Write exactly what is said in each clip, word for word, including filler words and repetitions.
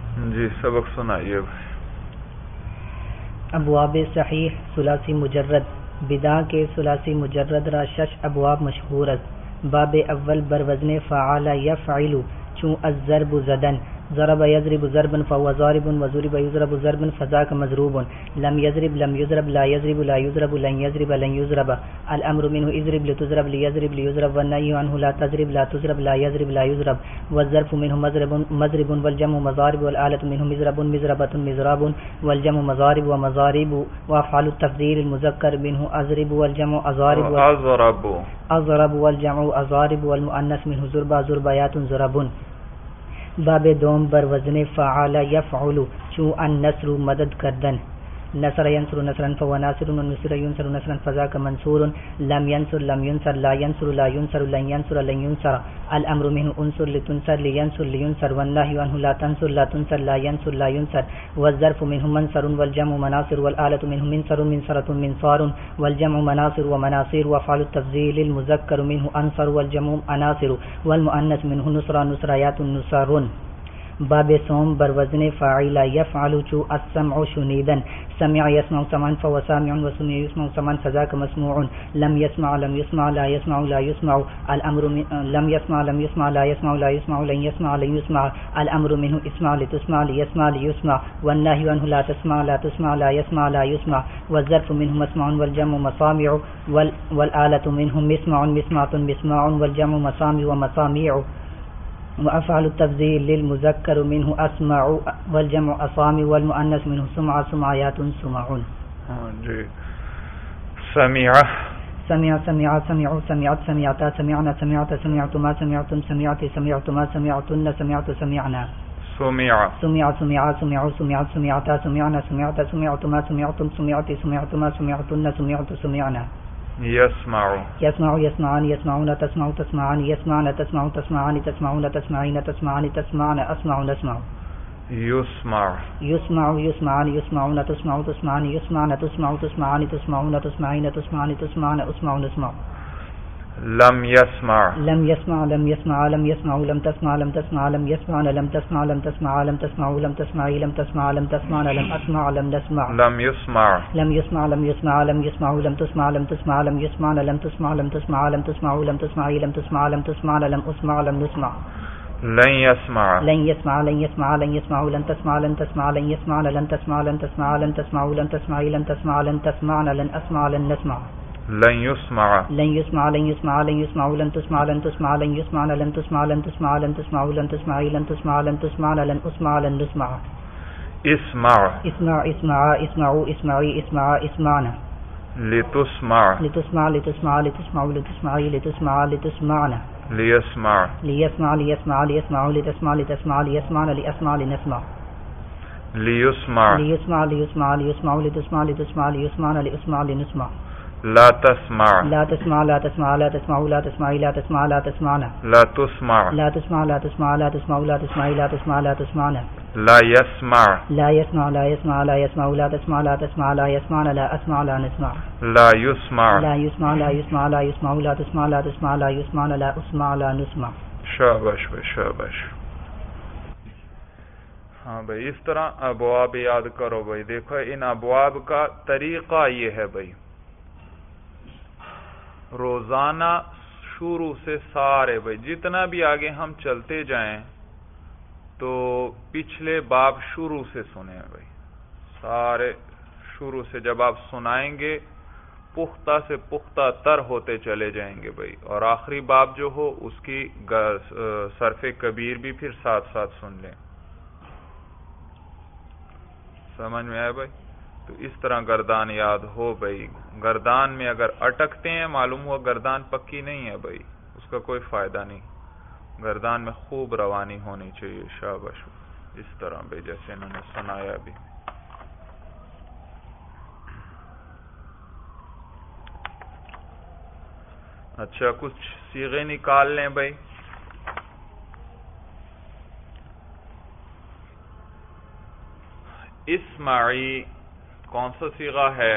جی سبق سنائیے بھائی. ابواب صحیح ثلاثی مجرد بدا کے ثلاثی مجرد را شش ابواب مشہور است. باب اول بر وزن فعال یفعل چون الضرب زدن ضرب یضرب ضربا فهو ضارب وضرب یضرب ضربا فذاك مضروب. لم يضرب لم يضرب لا يضرب لا يضرب لن يضرب لن يضرب. الامر منه اضرب لتضرب ليضرب ليضرب والنهي عنه لا تضرب لا تضرب لا يضرب لا يضرب. والظرف منه مضرب مضرب والجمع مضارب والآلة منه مضرب مضربة مضراب والجمع مضارب ومضارب. وافعال التفضيل المذكر منه اضرب والجمع اضارب اضرب اضرب والجمع اضارب والمؤنث منه ضربا ضربيات ضرب. باب دوم بر وزن فعال یفعل چون النصر مدد کردن نصر ینصر نصرا فهو ناصر ونصر ينصر نصرا فذاك منصور. لم ينصر لم ينصر لا ينصر لا ينصر لن ينصر لن ينصر. الامر منه انصر لتنصر لينصر لينصر والنهي عنه لا تنصر لا تنصر لا ينصر لا ينصر. والظرف منه منصر والجمع مناصر والآلة منه منصر منصرة منصار والجمع مناصر ومناصير. وافعال التفضيل المذكر منه انصر والجمع اناصر والمؤنث منه نصرا نصريات نصار. باب سوم بر وزن فاعل یفعل چو السمع شنیدن سمع يسمع سمعا فهو سامع وسمع يسمع سمعا فذاك مسموع. لم يسمع لم يسمع لا يسمع لا يسمع. الامر لم يسمع لم يسمع لا يسمع لا يسمع لن يسمع لن يسمع. الامر منه اسمع لتسمع ليسمع ليسمع والنهي عنه لا تسمع لا تسمع لا يسمع لا يسمع. والظرف منه مسمع والجمع مسامع والآلة منه مسمع مسمعة مسماع والجمع مسامع ومساميع. وافعل التفضيل للمذكر منه اسمع والجمع اصامع والمؤنث منه سمع سمعيات سمع. جی سمع سمع سمع سمع سمعت سمعتا سمعنا سمعت سمعتما سمعتم سمعت سمعتما سمعتن سمعت سمعنا. سمع سمع سمع سمعوا سمعت سمعتا سمعنا سمعت سمعتما سمعتم سمعت سمعتما سمعتن سمعت سمعنا. يسمع يسمع يسمعان يسمعون تسمع تسمعان يسمعن تسمع تسمعان تسمعون تسمعين تسمعان تسمعن أسمع نسمع. يسمع يسمع يسمعان يسمعون تسمع تسمعان يسمعن تسمع تسمعان تسمعون تسمعين تسمعان تسمعن أسمع نسمع. لم يسمع لم يسمع لم يسمع لم يسمع لم تسمع لم تسمع لم يسمعن لم تسمع لم تسمع لم تسمع لم تسمعي لم تسمع لم تسمعن لم أسمع لم نسمع. لم يسمع لم يسمع لم يسمع لم يسمع لم تسمع لم تسمع لم يسمعن لم تسمع لم تسمع لم تسمع لم تسمعي لم تسمع لم تسمعن لم أسمع لم نسمع. لن يسمع لن يسمع لن يسمع لن يسمع لن تسمع لن تسمع لن يسمعن لن تسمع لن تسمع لن تسمع لن تسمعي لن تسمع لن تسمعن لن أسمع لن نسمع. لن يسمع لن يسمع لن يسمع لن يسمع لن تسمع لن تسمع لن يسمعن لن تسمع لن تسمع لن تسمع لن تسمعي لن تسمع لن تسمعن لن أسمع لن نسمع. اسمع اسمع اسمع اسمعوا اسمعي اسمع اسمعنا. لتسمع لتسمع لتسمع لتسمع لتسمعي لتسمع لتسمعنا. ليسمع ليسمع ليسمع ليسمعوا لتسمع لتسمع ليسمعن لأسمع لنسمع. ليسمع ليسمع ليسمع ليسمعوا لتسمع لتسمع ليسمعن لأسمع لنسمع. لا تسمع لا تسمع لا تسمع لا تسمعوا لا تسمعي لا تسمع لا تسمعنا. لا تسمع لا تسمع لا تسمع لا تسمعوا لا تسمعي لا تسمع لا تسمعنا. لا يسمع لا يسمع لا يسمع لا يسمعوا لا تسمع لا تسمع لا يسمعن لا أسمع لا نسمع. لا يسمع لا يسمع لا يسمع لا يسمعوا لا تسمع لا تسمع لا يسمعن لا أسمع لا نسمع. شاباش بھائی شاباش. ہاں بھائی اس طرح ابواب یاد کرو بھائی. دیکھو ان ابواب کا طریقہ یہ ہے بھائی، روزانہ شروع سے سارے بھائی جتنا بھی آگے ہم چلتے جائیں تو پچھلے باب شروع سے سنیں بھائی، سارے شروع سے جب آپ سنائیں گے پختہ سے پختہ تر ہوتے چلے جائیں گے بھائی. اور آخری باب جو ہو اس کی صرف کبیر بھی پھر ساتھ ساتھ سن لیں. سمجھ میں آئے بھائی؟ تو اس طرح گردان یاد ہو بھائی. گردان میں اگر اٹکتے ہیں معلوم ہوا گردان پکی نہیں ہے بھائی، اس کا کوئی فائدہ نہیں. گردان میں خوب روانی ہونی چاہیے. شاباش. اس طرح بھائی جیسے انہوں نے سنایا بھی. اچھا کچھ صیغے نکال لیں بھائی. اسمعی کون سا صیغہ ہے؟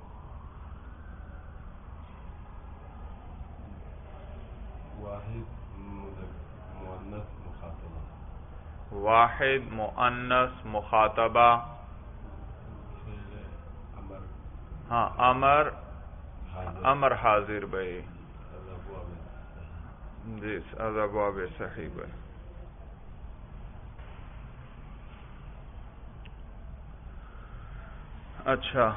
واحد واحد مؤنث مخاطبہ. ہاں امر امر حاضر بھائی. جی ابواب صحیح بھائی. اچھا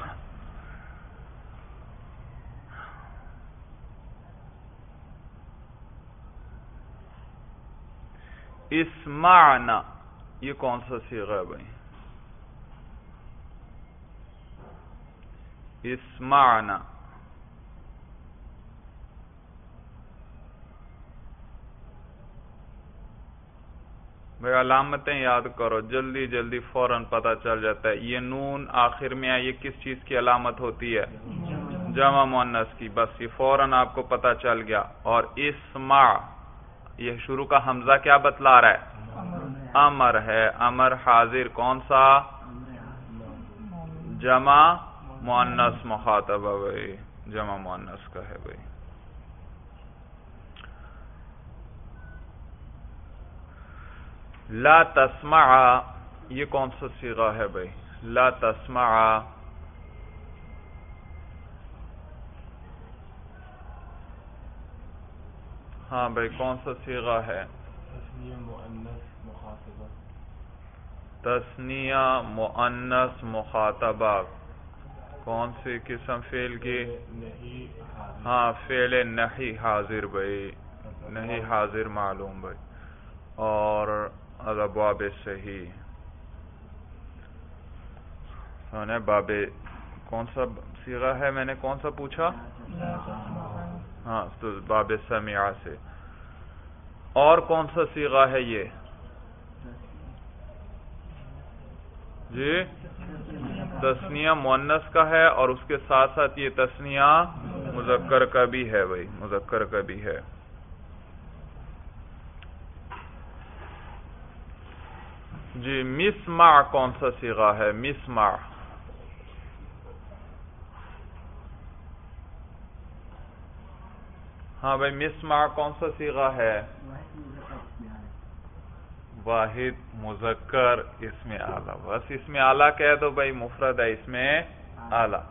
اسمعنا یہ کون سا صیغہ ہے بھائی؟ اسمعنا بھائی علامتیں یاد کرو جلدی جلدی فوراً پتہ چل جاتا ہے. یہ نون آخر میں ہے یہ کس چیز کی علامت ہوتی ہے؟ جمع مؤنث کی. بس یہ فوراً آپ کو پتہ چل گیا. اور اسمع یہ شروع کا حمزہ کیا بتلا رہا ہے؟ امر ہے. امر حاضر کون سا؟ جمع مؤنث مخاطبہ بھائی. جمع مؤنث کا ہے بھائی. لا تسمع یہ کون سا صیغہ ہے بھائی؟ لا تسمع ہاں بھائی کون سا صیغہ ہے؟ تثنیہ مؤنث مخاطبہ. تثنیہ مؤنث مخاطبہ کون سی قسم فعل کی؟ ہاں فعل نحی حاضر بھائی. نحی حاضر معلوم بھائی. اور الابواب صحیح سونے باب کون سا صیغہ ہے؟ میں نے کون سا پوچھا؟ ہاں تو باب سمیعہ سے. اور کون سا صیغہ ہے یہ؟ جی تثنیہ مؤنث کا ہے اور اس کے ساتھ ساتھ یہ تثنیہ مذکر کا بھی ہے بھائی. مذکر کا بھی ہے. جی مسمع کون سا صیغہ ہے؟ مسمع ہاں بھائی مسمع کون سا صیغہ ہے؟ واحد مذکر اسم اعلیٰ. بس اسم اعلیٰ کہہ دو بھائی مفرد ہے اسم اعلیٰ.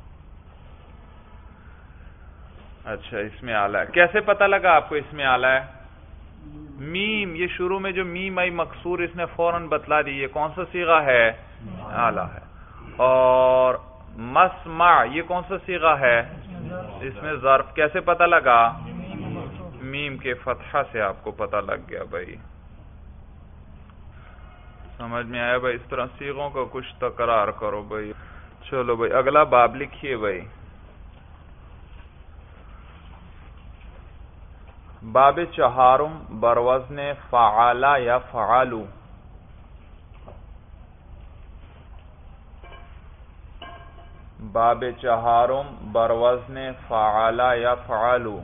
اچھا اسم اعلیٰ کیسے پتہ لگا آپ کو اسم اعلیٰ ہے؟ میم یہ شروع میں جو میم آئی مکسور اس نے فوراً بتلا دی. یہ کون سا صیغہ ہے؟ اعلیٰ ہے. اور مسمع یہ کون سا صیغہ ہے؟ اس میں ظرف کیسے پتہ لگا؟ میم کے فتحہ سے آپ کو پتہ لگ گیا بھائی. سمجھ میں آیا بھائی؟ اس طرح صیغوں کو کچھ تکرار کرو بھائی. چلو بھائی اگلا باب لکھیے بھائی. باب چہارم بروزن فعال یا فعالو. باب چہارم بروزن فعال یا فعالو.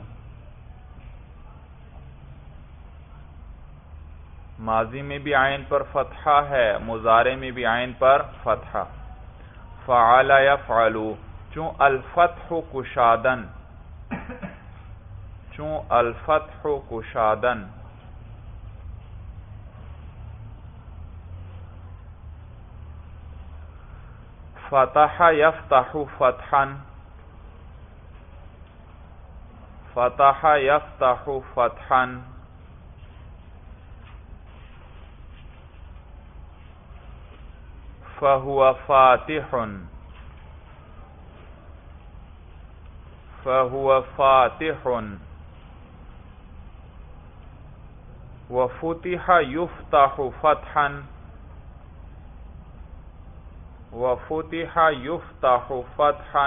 ماضی میں بھی عین پر فتحہ ہے مضارع میں بھی عین پر فتحہ. فعال یا فعالو چون الفتح کشادن چون الفتح کشادن فتح یفتح فتحا فتح یفتح فتحا فهو فاتح فهو فاتح وفتح يفتح فتحا وفتح يفتح فتحا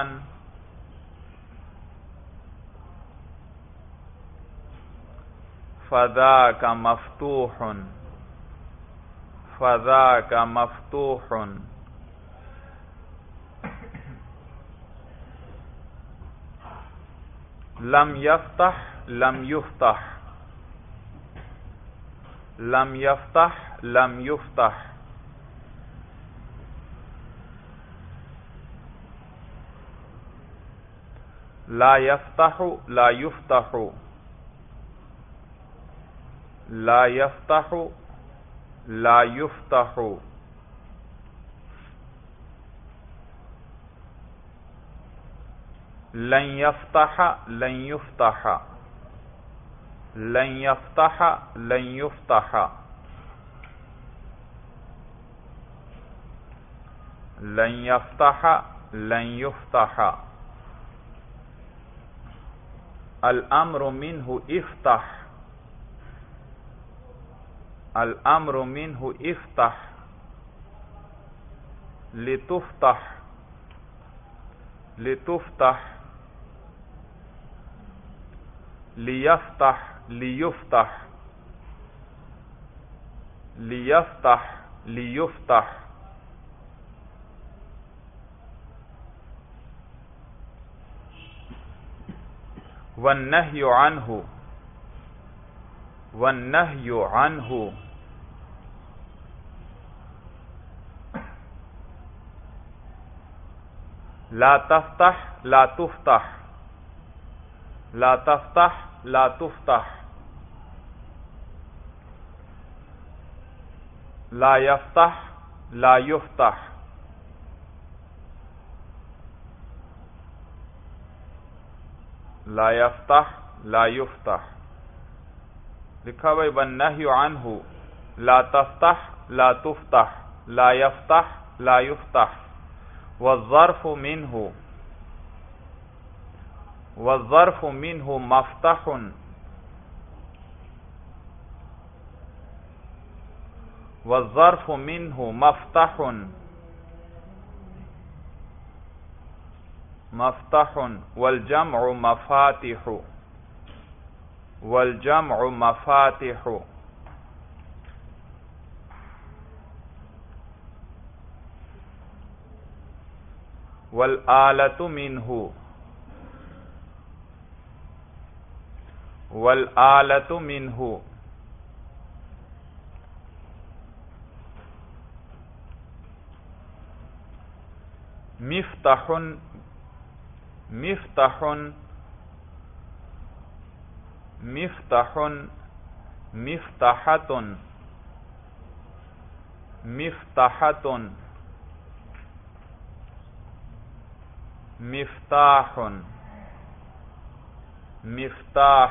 فذاك مفتوح فذاك مفتوح لم يفتح لم يفتح لم يفتح لم يفتح لا يفتح لا يفتح لا یفتح لا یفتح، لن یفتح لن یفتح، لن یفتح لن یفتح، لن یفتح لن یفتح، الامر منہ افتح، الامر منہ افتح، لتفتح لتفتح، لیفتح لیفتح، لیفتح لیفتح، والنہی عنہ والنہی عنہ، لا تفتح لا تفتح، لا تفتح لا تفتح، لا یفتح لا یفتح، لا یفتح لا یفتح، لکھا بھائی والنہی عنہ لا تفتح لا تفتح، لا یفتح لا یفتح، والظرف منہ والظرف منہ مفتح، والظرف منہ مفتح مفتح، والجمع مفاتح والجمع مفاتح، والآلۃ منہ والآلۃ منہ، مفتح مفتح مفتح، مفتحۃ مفتحۃ، مفتاح مفتاح،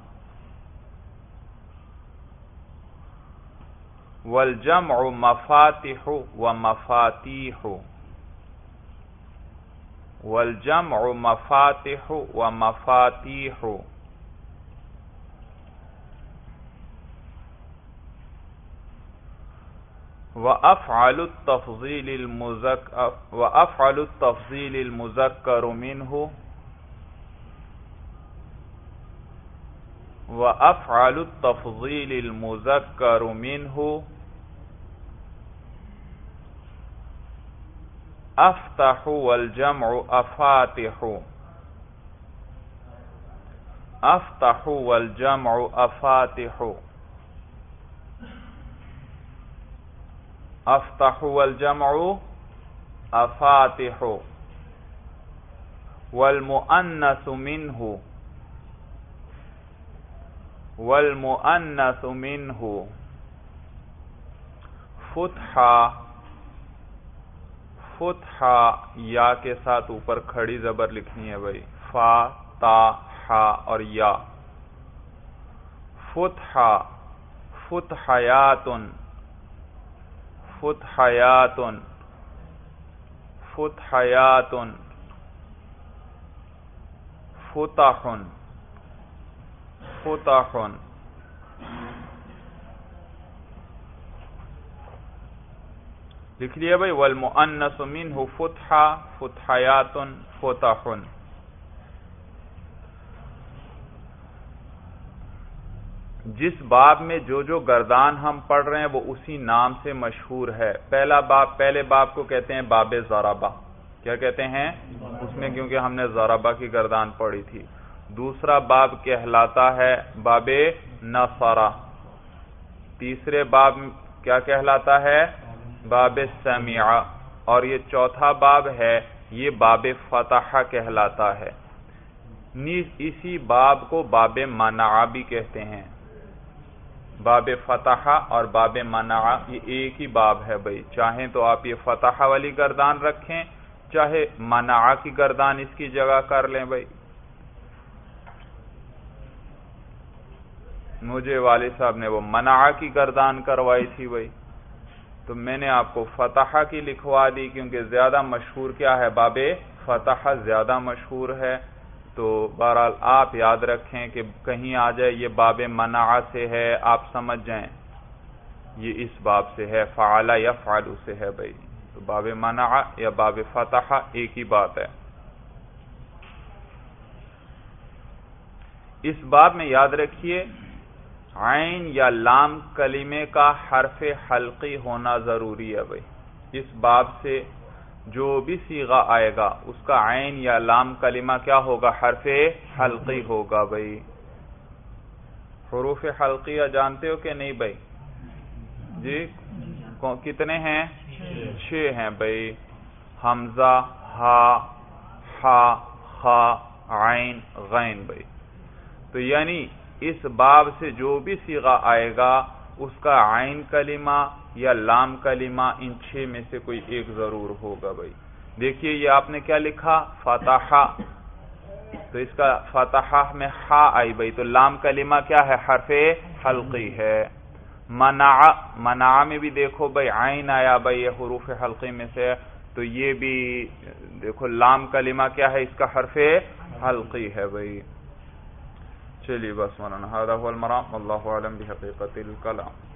والجمع مفاتح ومفاتیح، والجمع مفاتح ومفاتیح، وأفعل التفضيل المذكر وأفعل التفضيل المذكر منه وأفعل التفضيل المذكر منه أفتح، والجمع أفاتح، أفتح والجمع أفاتح، أفتح والجمع أفاتح، والمؤنث منه والمؤنث منه فتحا فتحا، یا کے ساتھ اوپر کھڑی زبر لکھنی ہے بھائی، فا تا ہا اور یا، فتحا فتحیات فتحیات فتحیات، فتح فتح، لکھ لیا بھائی، والمؤنث منہ فتحا فتحیات فتح۔ جس باب میں جو جو گردان ہم پڑھ رہے ہیں وہ اسی نام سے مشہور ہے۔ پہلا باب، پہلے باب کو کہتے ہیں باب ضربہ، کیا کہتے ہیں اس میں، کیونکہ ہم نے ضربہ کی گردان پڑھی تھی۔ دوسرا باب کہلاتا ہے باب نصرہ، تیسرے باب کیا کہلاتا ہے باب سمع، اور یہ چوتھا باب ہے یہ باب فتح کہلاتا ہے۔ نیز اسی باب کو باب منع بھی کہتے ہیں۔ باب فتح اور باب منع یہ ایک ہی باب ہے بھائی، چاہیں تو آپ یہ فتح والی گردان رکھیں، چاہے منع کی گردان اس کی جگہ کر لیں بھائی۔ مجھے والد صاحب نے وہ منع کی گردان کروائی تھی بھائی، تو میں نے آپ کو فتح کی لکھوا دی، کیونکہ زیادہ مشہور کیا ہے، باب فتح زیادہ مشہور ہے۔ تو بہرحال آپ یاد رکھیں کہ کہیں آ جائے یہ باب منع سے ہے، آپ سمجھ جائیں یہ اس باب سے ہے، فعل یفعل سے ہے بھائی۔ تو باب منع یا باب فتح ایک ہی بات ہے۔ اس باب میں یاد رکھیے عین یا لام کلمے کا حرف حلقی ہونا ضروری ہے بھائی۔ اس باب سے جو بھی صیغہ آئے گا اس کا عین یا لام کلمہ کیا ہوگا، حرف حلقی ہوگا بھائی۔ حروف حلقیہ جانتے ہو کہ نہیں بھائی؟ جی کتنے ہیں؟ چھ ہیں بھائی، حمزہ، ہا، حا، خا، عین، غین بھائی۔ تو یعنی اس باب سے جو بھی صیغہ آئے گا اس کا عین کلمہ یا لام کلمہ ان چھ میں سے کوئی ایک ضرور ہوگا بھائی۔ دیکھیے یہ آپ نے کیا لکھا، فتح، تو اس کا فتح میں ہا آئی بھائی، تو لام کلمہ کیا ہے، حرف حلقی ہے۔ منع، منع میں بھی دیکھو بھائی عین آیا بھائی، یہ حروف حلقی میں سے، تو یہ بھی دیکھو لام کلمہ کیا ہے، اس کا حرف حلقی ہے بھائی۔ چلیے بس مولانا، هذا هو المرام، واللہ اعلم بحقیقت الکلام۔